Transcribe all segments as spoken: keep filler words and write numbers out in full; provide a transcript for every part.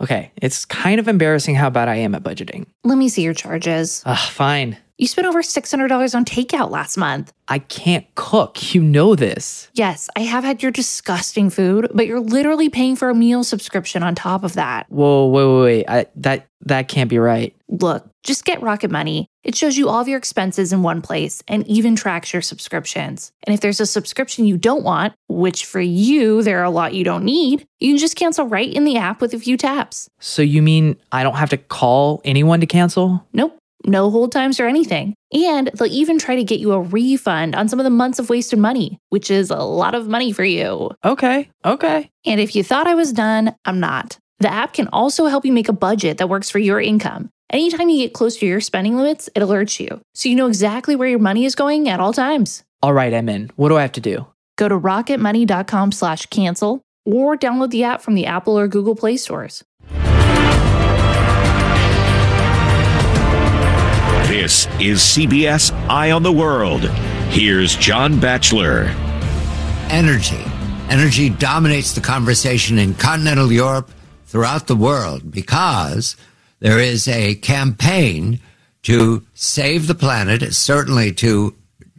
Okay, it's kind of embarrassing how bad I am at budgeting. Let me see your charges. Ugh, fine. You spent over six hundred dollars on takeout last month. I can't cook. You know this. Yes, I have had your disgusting food, but you're literally paying for a meal subscription on top of that. Whoa, wait, wait, wait. I, that, that can't be right. Look, just get Rocket Money. It shows you all of your expenses in one place and even tracks your subscriptions. And if there's a subscription you don't want, which for you, there are a lot you don't need, you can just cancel right in the app with a few taps. So you mean I don't have to call anyone to cancel? Nope. No hold times or anything. And they'll even try to get you a refund on some of the months of wasted money, which is a lot of money for you. Okay, okay. And if you thought I was done, I'm not. The app can also help you make a budget that works for your income. Anytime you get close to your spending limits, it alerts you, so you know exactly where your money is going at all times. All right, I'm in. What do I have to do? Go to rocketmoney.com slash cancel or download the app from the Apple or Google Play stores. This is C B S Eye on the World. Here's John Batchelor. Energy. Energy dominates the conversation in continental Europe, throughout the world, because there is a campaign to save the planet, certainly to,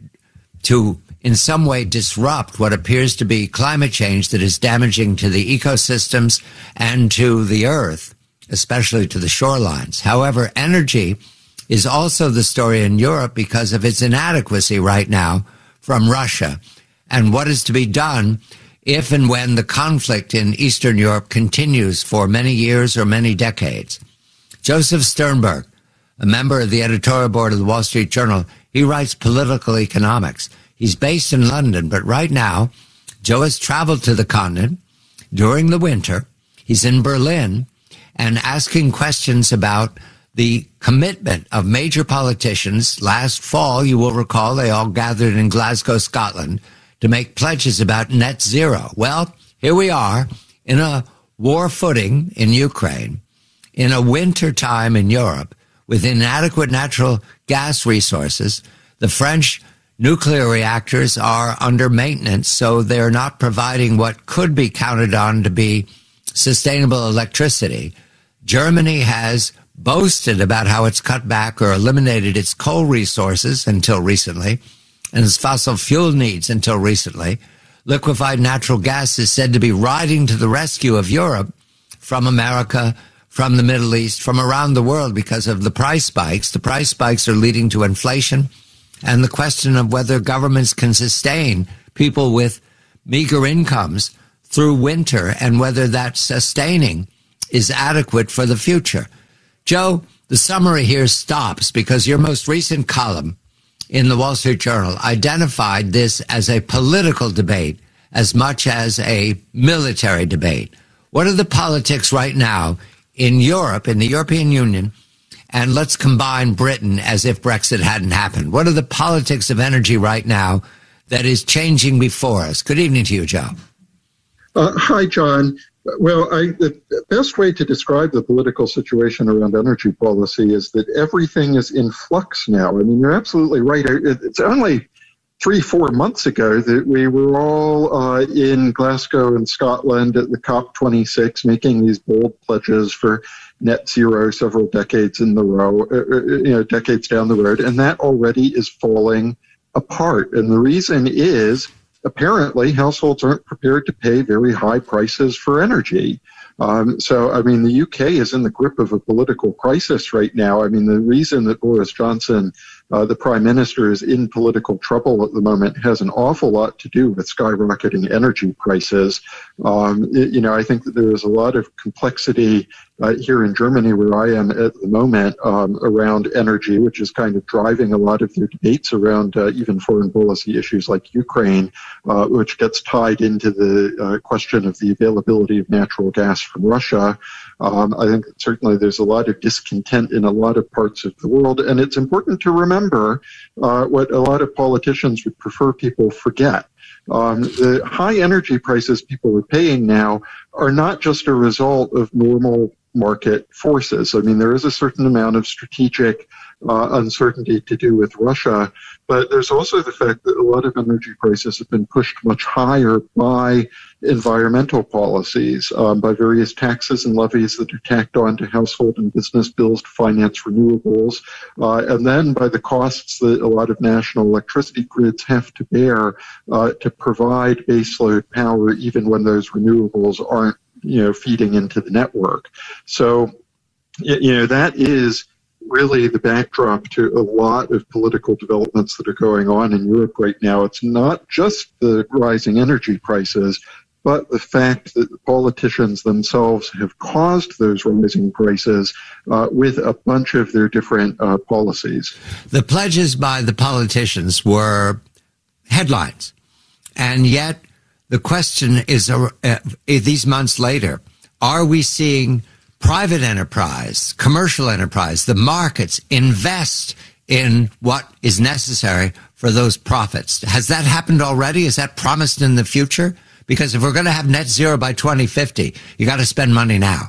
to in some way disrupt what appears to be climate change that is damaging to the ecosystems and to the earth, especially to the shorelines. However, energy is also the story in Europe because of its inadequacy right now from Russia and what is to be done if and when the conflict in Eastern Europe continues for many years or many decades. Joseph Sternberg, a member of the editorial board of the Wall Street Journal, he writes political economics. He's based in London, but right now, Joe has traveled to the continent during the winter. He's in Berlin and asking questions about the commitment of major politicians. Last fall, you will recall, they all gathered in Glasgow, Scotland, to make pledges about net zero. Well, here we are in a war footing in Ukraine, in a winter time in Europe, with inadequate natural gas resources. The French nuclear reactors are under maintenance, so they're not providing what could be counted on to be sustainable electricity. Germany has boasted about how it's cut back or eliminated its coal resources until recently, and its fossil fuel needs until recently. Liquefied natural gas is said to be riding to the rescue of Europe from America, from the Middle East, from around the world because of the price spikes. The price spikes are leading to inflation and the question of whether governments can sustain people with meager incomes through winter and whether that sustaining is adequate for the future. Joe, the summary here stops because your most recent column in the Wall Street Journal identified this as a political debate as much as a military debate. What are the politics right now in Europe, in the European Union, and let's combine Britain as if Brexit hadn't happened? What are the politics of energy right now that is changing before us? Good evening to you, Joe. Uh, hi, John. Well, I, the best way to describe the political situation around energy policy is that everything is in flux now. I mean, you're absolutely right. It's only three, four months ago that we were all uh, in Glasgow in Scotland at the COP twenty-six making these bold pledges for net zero several decades in the row, uh, you know, decades down the road, and that already is falling apart. And the reason is, apparently, households aren't prepared to pay very high prices for energy. Um, so, I mean, the U K is in the grip of a political crisis right now. I mean, the reason that Boris Johnson, uh, the prime minister, is in political trouble at the moment has an awful lot to do with skyrocketing energy prices. Um, it, you know, I think that there is a lot of complexity uh, here in Germany, where I am at the moment, um, around energy, which is kind of driving a lot of their debates around uh, even foreign policy issues like Ukraine, uh, which gets tied into the uh, question of the availability of natural gas from Russia. Um, I think certainly there's a lot of discontent in a lot of parts of the world, and it's important to remember uh, what a lot of politicians would prefer people forget. Um, the high energy prices people are paying now are not just a result of normal market forces. I mean, there is a certain amount of strategic uh, uncertainty to do with Russia. But there's also the fact that a lot of energy prices have been pushed much higher by environmental policies, um, by various taxes and levies that are tacked on to household and business bills to finance renewables, uh, and then by the costs that a lot of national electricity grids have to bear uh, to provide baseload power even when those renewables aren't, you know, feeding into the network. So, you know, that is really the backdrop to a lot of political developments that are going on in Europe right now. It's not just the rising energy prices, but the fact that the politicians themselves have caused those rising prices uh, with a bunch of their different uh, policies. The pledges by the politicians were headlines, and yet the question is, uh, uh, these months later, are we seeing private enterprise, commercial enterprise, the markets invest in what is necessary for those profits? Has that happened already? Is that promised in the future? Because if we're going to have net zero by twenty fifty, you got to spend money now.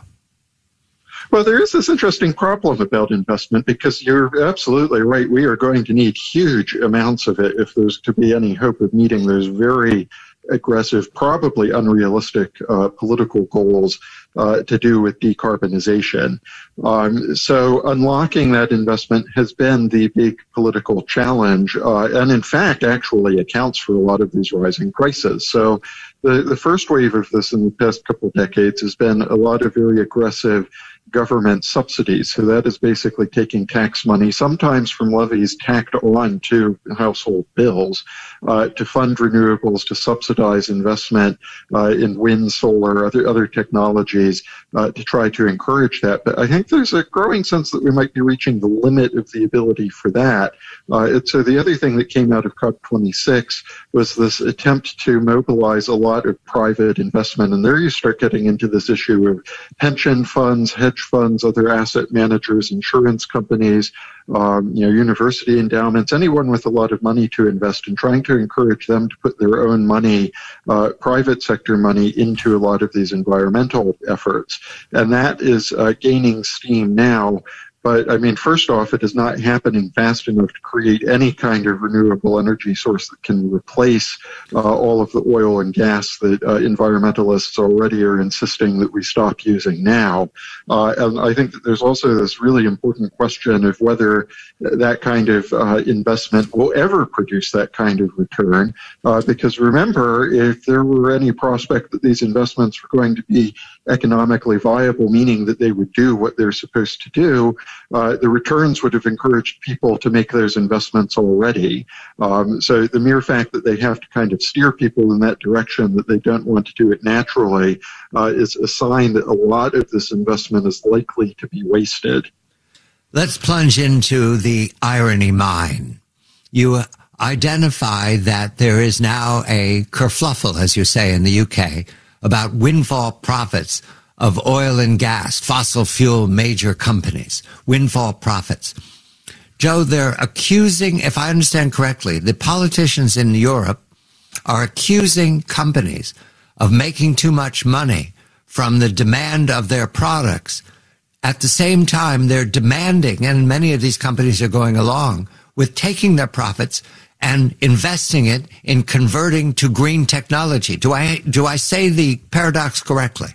Well, there is this interesting problem about investment because you're absolutely right. We are going to need huge amounts of it if there's to be any hope of meeting those very aggressive, probably unrealistic uh, political goals uh, to do with decarbonization. Um, so unlocking that investment has been the big political challenge, uh, and in fact actually accounts for a lot of these rising prices. So the, the first wave of this in the past couple of decades has been a lot of very aggressive government subsidies. So that is basically taking tax money, sometimes from levies tacked on to household bills, uh, to fund renewables, to subsidize investment uh, in wind, solar, other other technologies, uh, to try to encourage that. But I think there's a growing sense that we might be reaching the limit of the ability for that. Uh, it, so the other thing that came out of COP twenty-six was this attempt to mobilize a lot of private investment. And there you start getting into this issue of pension funds, hedge funds, other asset managers, insurance companies, um, you know, university endowments, anyone with a lot of money to invest, and trying to encourage them to put their own money, uh, private sector money, into a lot of these environmental efforts. And that is uh, gaining steam now. But, I mean, first off, it is not happening fast enough to create any kind of renewable energy source that can replace uh, all of the oil and gas that uh, environmentalists already are insisting that we stop using now. Uh, and I think that there's also this really important question of whether that kind of uh, investment will ever produce that kind of return. Uh, because remember, if there were any prospect that these investments were going to be economically viable, meaning that they would do what they're supposed to do, Uh, the returns would have encouraged people to make those investments already. Um, so the mere fact that they have to kind of steer people in that direction, that they don't want to do it naturally, uh, is a sign that a lot of this investment is likely to be wasted. Let's plunge into the irony mine. You identify that there is now a kerfluffle, as you say in the U K, about windfall profits of oil and gas, fossil fuel major companies, windfall profits. Joe, they're accusing, if I understand correctly, the politicians in Europe are accusing companies of making too much money from the demand of their products. At the same time, they're demanding, and many of these companies are going along with taking their profits and investing it in converting to green technology. Do I, do I say the paradox correctly?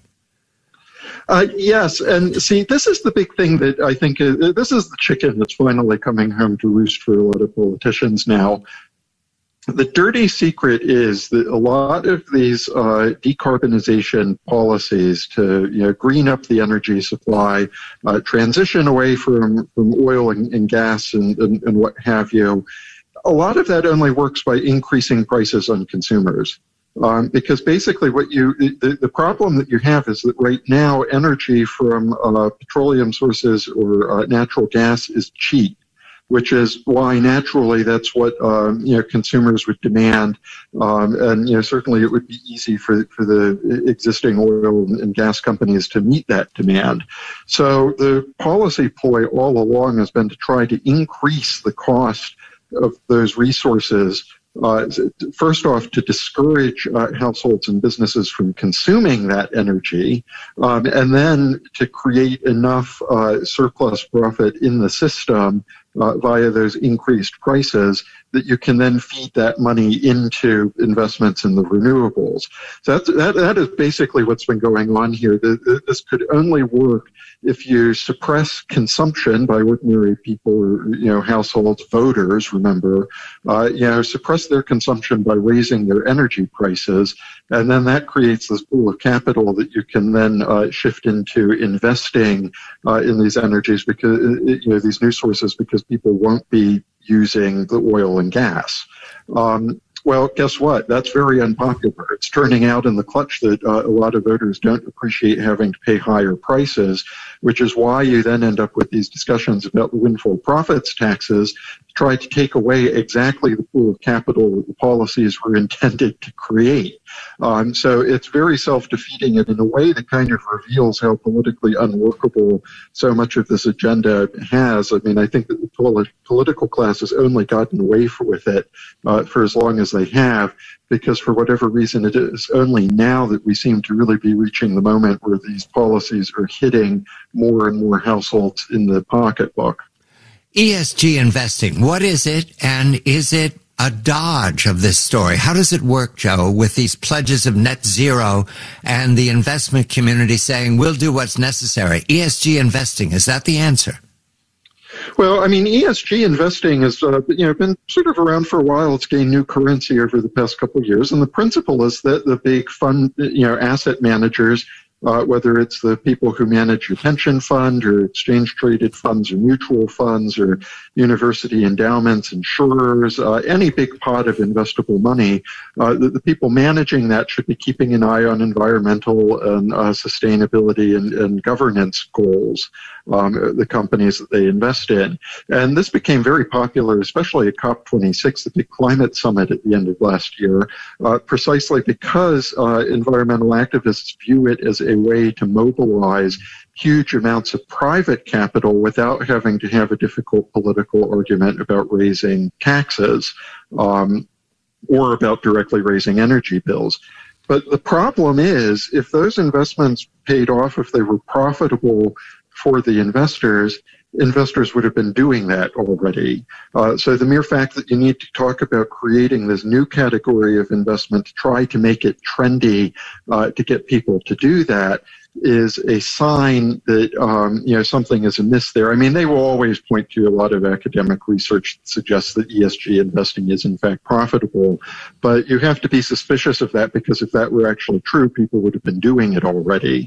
Uh, yes, and see, this is the big thing that I think, uh, this is the chicken that's finally coming home to roost for a lot of politicians now. The dirty secret is that a lot of these uh, decarbonization policies to, you know, green up the energy supply, uh, transition away from, from oil and, and gas and, and, and what have you, a lot of that only works by increasing prices on consumers. Um, because basically what you, the, the problem that you have is that right now energy from uh, petroleum sources or uh, natural gas is cheap, which is why naturally that's what um, you know, consumers would demand. Um, and you know, certainly it would be easy for, for the existing oil and gas companies to meet that demand. So the policy ploy all along has been to try to increase the cost of those resources. Uh, first off, to discourage uh, households and businesses from consuming that energy, um, and then to create enough uh, surplus profit in the system uh, via those increased prices, that you can then feed that money into investments in the renewables. So that's, that, that is basically what's been going on here. The, the, this could only work if you suppress consumption by ordinary people, or, you know, households, voters, remember, uh, you know, suppress their consumption by raising their energy prices. And then that creates this pool of capital that you can then uh, shift into investing uh, in these energies, because, you know, these new sources, because people won't be using the oil and gas. Um, well, guess what? That's very unpopular. It's turning out in the clutch that uh, a lot of voters don't appreciate having to pay higher prices, which is why you then end up with these discussions about the windfall profits taxes, to try to take away exactly the pool of capital that the policies were intended to create. Um, so it's very self-defeating, and in a way that kind of reveals how politically unworkable so much of this agenda has. I mean, I think that the pol- political class has only gotten away for, with it uh, for as long as they have, because for whatever reason, it is only now that we seem to really be reaching the moment where these policies are hitting more and more households in the pocketbook. E S G investing, what is it, and is it a dodge of this story? How does it work, Joe, with these pledges of net zero and the investment community saying we'll do what's necessary? E S G investing, is that the answer? Well, I mean, E S G investing has uh, you know, been sort of around for a while. It's gained new currency over the past couple of years. And the principle is that the big fund, you know, asset managers, Uh, whether it's the people who manage your pension fund or exchange-traded funds or mutual funds or university endowments, insurers, uh, any big pot of investable money, uh, the, the people managing that should be keeping an eye on environmental and uh, sustainability and, and governance goals, um, the companies that they invest in. And this became very popular, especially at COP twenty-six, the big climate summit at the end of last year, uh, precisely because uh, environmental activists view it as a way to mobilize huge amounts of private capital without having to have a difficult political argument about raising taxes um, or about directly raising energy bills. But the problem is, if those investments paid off, if they were profitable for the investors, investors would have been doing that already. Uh, so the mere fact that you need to talk about creating this new category of investment to try to make it trendy uh, to get people to do that is a sign that um, you know, something is amiss there. I mean, they will always point to a lot of academic research that suggests that E S G investing is in fact profitable, but you have to be suspicious of that, because if that were actually true, people would have been doing it already.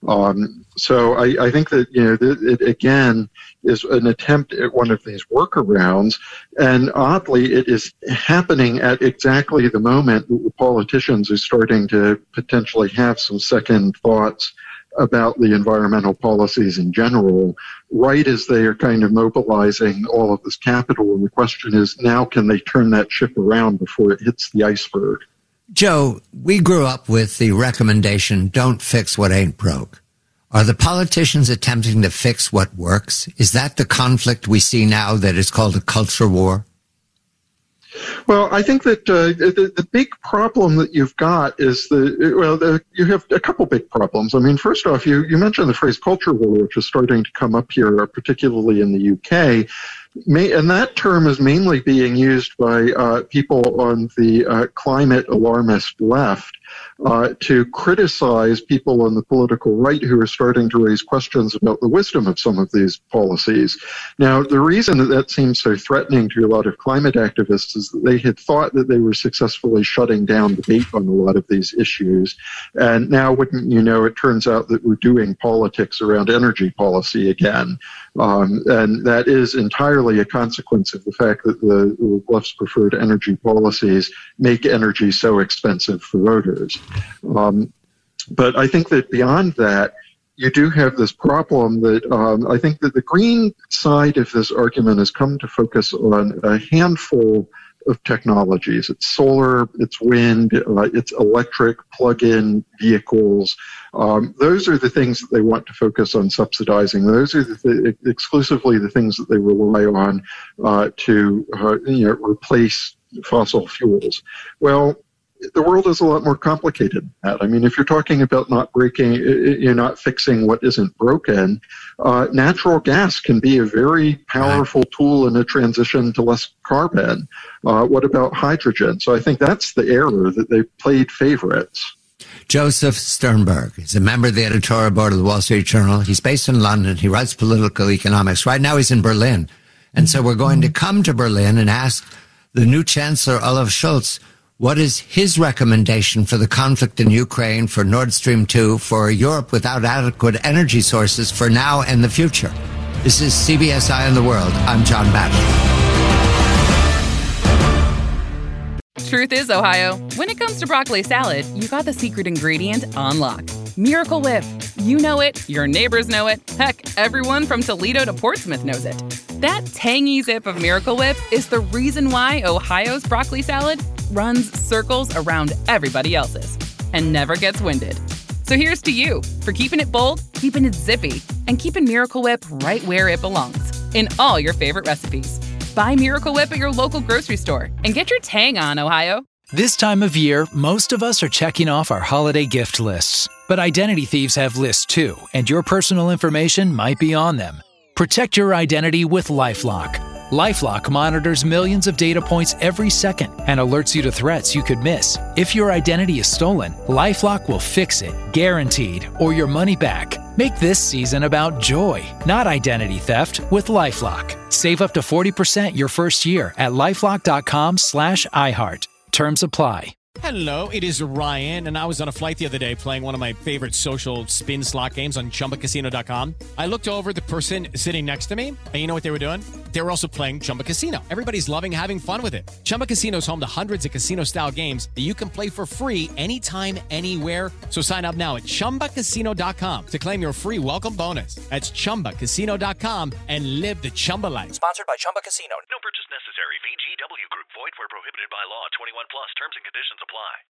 Um, so I, I think that, you know, th- it again is an attempt at one of these workarounds, and oddly, it is happening at exactly the moment that the politicians are starting to potentially have some second thoughts about the environmental policies in general, right as they are kind of mobilizing all of this capital. And the question is, now can they turn that ship around before it hits the iceberg? Joe, we grew up with the recommendation, don't fix what ain't broke. Are the politicians attempting to fix what works? Is that the conflict we see now that is called a culture war? Well, I think that uh, the, the big problem that you've got is the, well, the, you have a couple big problems. I mean, first off, you, you mentioned the phrase culture war, which is starting to come up here, particularly in the U K. May, and that term is mainly being used by uh, people on the uh, climate alarmist left uh, to criticize people on the political right who are starting to raise questions about the wisdom of some of these policies. Now, the reason that that seems so threatening to a lot of climate activists is that they had thought that they were successfully shutting down debate on a lot of these issues. And now, wouldn't you know, it turns out that we're doing politics around energy policy again. Um, and that is entirely a consequence of the fact that the, the left's preferred energy policies make energy so expensive for voters. Um, but I think that beyond that, you do have this problem that um, I think that the green side of this argument has come to focus on a handful of technologies. It's solar, it's wind, uh, it's electric plug-in vehicles. Um, those are the things that they want to focus on subsidizing. Those are the th- exclusively the things that they rely on uh, to uh, you know, replace fossil fuels. Well, the world is a lot more complicated than that. I mean, if you're talking about not breaking, you're not fixing what isn't broken, uh, natural gas can be a very powerful right. tool in a transition to less carbon. Uh, what about hydrogen? So I think that's the error, that they played favorites. Joseph Sternberg is a member of the editorial board of the Wall Street Journal. He's based in London. He writes political economics. Right now he's in Berlin. And so we're going to come to Berlin and ask the new Chancellor, Olaf Scholz, what is his recommendation for the conflict in Ukraine, for Nord Stream two, for Europe without adequate energy sources for now and the future? This is C B S Eye on the World. I'm John Batchelor. Truth is, Ohio, when it comes to broccoli salad, you got the secret ingredient on lock. Miracle Whip. You know it, your neighbors know it, heck, everyone from Toledo to Portsmouth knows it. That tangy zip of Miracle Whip is the reason why Ohio's broccoli salad runs circles around everybody else's and never gets winded. So here's to you for keeping it bold, keeping it zippy, and keeping Miracle Whip right where it belongs, in all your favorite recipes. Buy Miracle Whip at your local grocery store and get your tang on, Ohio. This time of year, most of us are checking off our holiday gift lists. But identity thieves have lists too, and your personal information might be on them. Protect your identity with LifeLock. LifeLock monitors millions of data points every second and alerts you to threats you could miss. If your identity is stolen, LifeLock will fix it, guaranteed, or your money back. Make this season about joy, not identity theft, with LifeLock. Save up to forty percent your first year at LifeLock.com slash iHeart. Terms apply. Hello, it is Ryan, and I was on a flight the other day playing one of my favorite social spin slot games on Chumba Casino dot com. I looked over at the person sitting next to me, and you know what they were doing? They were also playing Chumba Casino. Everybody's loving having fun with it. Chumba Casino is home to hundreds of casino-style games that you can play for free anytime, anywhere. So sign up now at Chumba Casino dot com to claim your free welcome bonus. That's Chumba Casino dot com and live the Chumba life. Sponsored by Chumba Casino. No purchase necessary. V G W Group. Void where prohibited by law. twenty-one plus. Terms and conditions apply.